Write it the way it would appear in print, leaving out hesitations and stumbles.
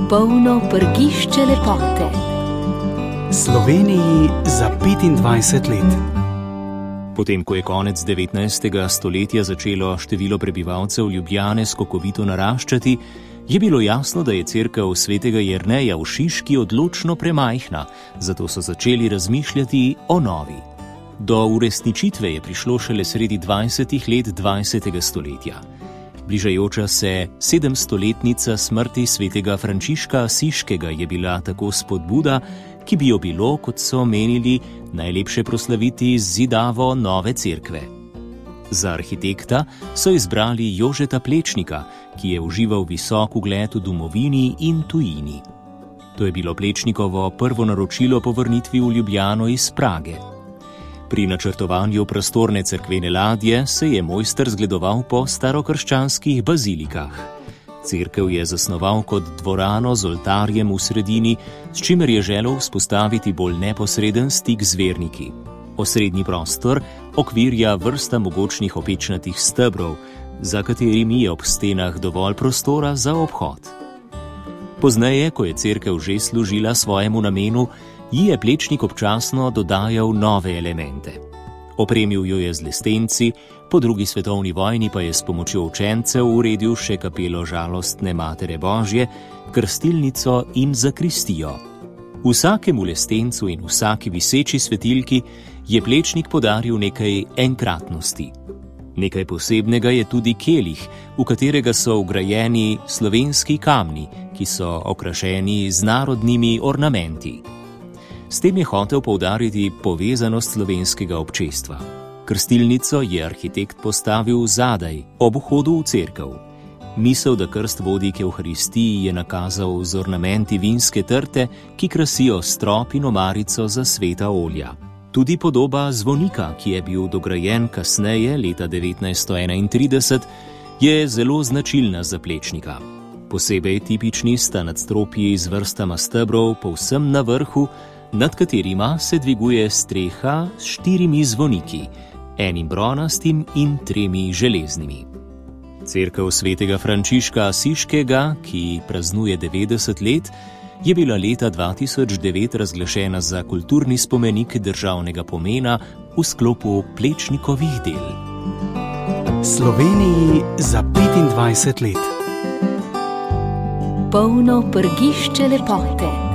Polno prgišče lepote. Sloveniji za 25 let. Potem, ko je konec 19. stoletja začelo število prebivalcev Ljubljane skokovito naraščati, je bilo jasno, da je cerkev svetega Jerneja v Šiški odločno premajhna, zato so začeli razmišljati o novi. Do uresničitve je prišlo šele sredi 20. let 20. stoletja. Bližajoča se 700-letnica smrti svetega Frančiška Asiškega je bila tako spodbuda, ki bi jo bilo, kot so menili, najlepše proslaviti z zidavo nove cerkve. Za arhitekta so izbrali Jožeta Plečnika, ki je užival visok ugled v domovini in tujini. To je bilo Plečnikovo prvo naročilo po vrnitvi v Ljubljano iz Prage. Pri načrtovanju prostorne cerkvene ladje se je mojster zgledoval po starokrščanskih bazilikah. Cerkev je zasnoval kot dvorano z oltarjem v sredini, s čimer je želel vzpostaviti bolj neposreden stik z verniki. Osrednji prostor okvirja vrsta mogočnih opečnatih stebrov, za katerimi je ob stenah dovolj prostora za obhod. Pozneje, ko je cerkev že služila svojemu namenu, ji je Plečnik občasno dodajal nove elemente. Opremil jo je z lestenci, po drugi svetovni vojni pa je s pomočjo učencev uredil še kapelo Žalostne Matere Božje, krstilnico in zakristijo. Vsakemu lestencu in vsaki viseči svetilki je Plečnik podaril nekaj enkratnosti. Nekaj posebnega je tudi kelih, v katerega so vgrajeni slovenski kamni, ki so okrašeni z narodnimi ornamenti. S tem je hotel poudariti povezanost slovenskega občestva. Krstilnico je arhitekt postavil zadaj, ob vhodu v cerkev. Misel, da krst vodi k Evharistiji, je nakazal z ornamenti vinske trte, ki krasijo strop in omarico za sveta olja. Tudi podoba zvonika, ki je bil dograjen kasneje, leta 1931, je zelo značilna za Plečnika. Posebej tipični sta nadstropji z vrstama stebrov povsem na vrhu, nad katerima se dviguje streha s 4 zvoniki, enim bronastim in 3 železnimi. Cerkev svetega Frančiška Asiškega, ki praznuje 90 let, je bila leta 2009 razglašena za kulturni spomenik državnega pomena v sklopu Plečnikovih del. Sloveniji za 25 let. Polno prgišče lepote.